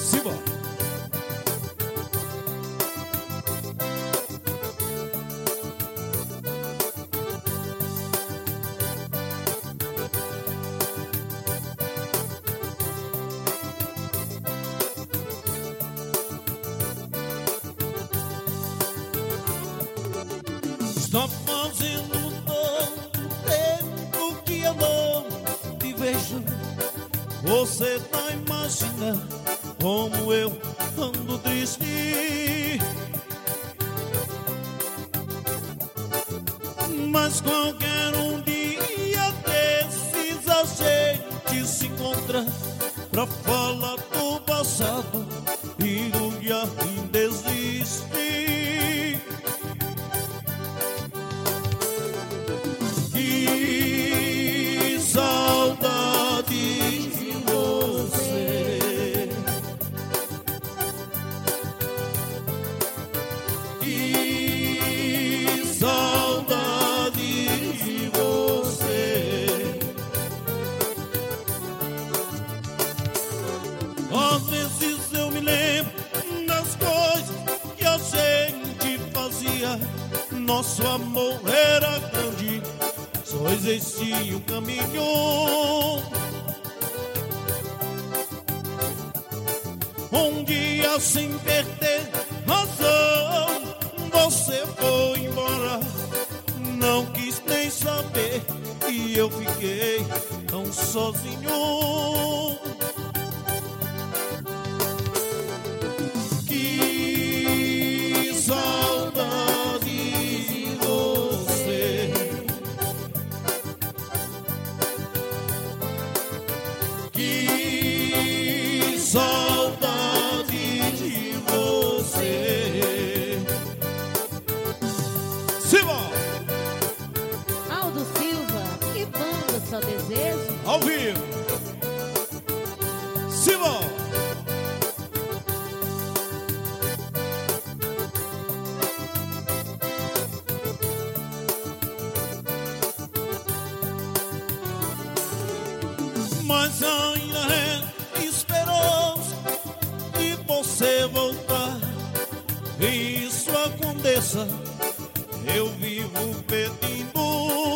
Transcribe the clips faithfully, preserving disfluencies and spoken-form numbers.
Simbora. Está fazendo tanto tempo que eu não te vejo. Você não imagina como eu ando triste. Mas qualquer um dia desses a gente se encontra pra falar do passado e do que ainda existe. Que saudade de você, que saudade de você. Às vezes eu me lembro das coisas que a gente fazia. Nosso amor era grande, só existia um caminho. Um dia sem perder razão, você foi embora. Não quis nem saber e eu fiquei tão sozinho. Que saudade de você, que saudade de você. Simbora! Aldo Silva e banda Só Desejo. Ao vivo. Simbora! Mas ainda é esperança de você voltar. E isso aconteça, eu vivo pedindo.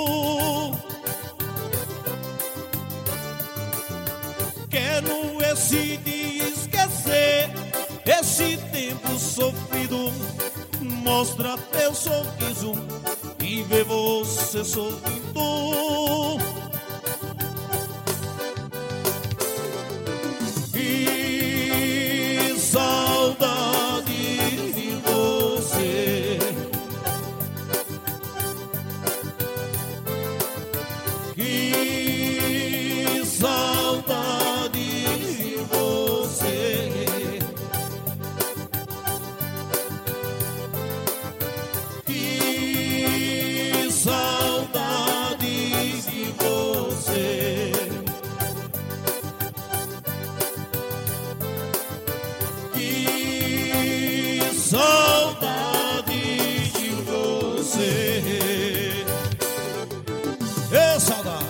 Quero esse dia esquecer, esse tempo sofrido. Mostra teu sorriso e ver você sorrindo. Que saudade de você, que saudade de você, que saudade de você. Que saudade de você. Ê, saudade.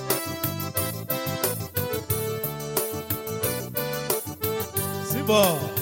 Simbora.